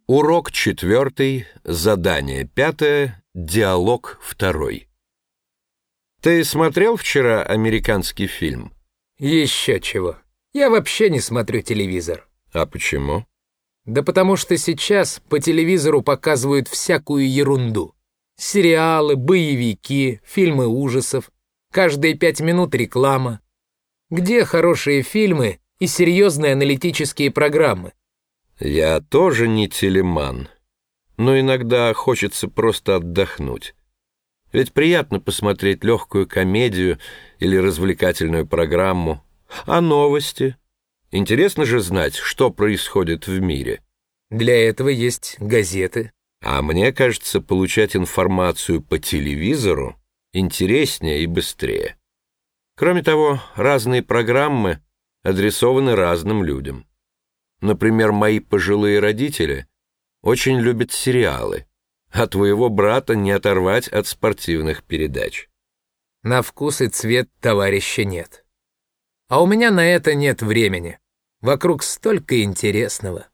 Урок 4, задание 5, диалог 2. Ты смотрел вчера американский фильм? Еще чего. Я вообще не смотрю телевизор. А почему? Да потому что сейчас по телевизору показывают всякую ерунду. Сериалы, боевики, фильмы ужасов. Каждые 5 минут реклама. Где хорошие фильмы и серьезные аналитические программы? Я тоже не телеман, но иногда хочется просто отдохнуть. Ведь приятно посмотреть легкую комедию или развлекательную программу. А новости? Интересно же знать, что происходит в мире. Для этого есть газеты. А мне кажется, получать информацию по телевизору интереснее и быстрее. Кроме того, разные программы адресованы разным людям. Например, мои пожилые родители очень любят сериалы, а твоего брата не оторвать от спортивных передач. На вкус и цвет товарища нет. А у меня на это нет времени. Вокруг столько интересного.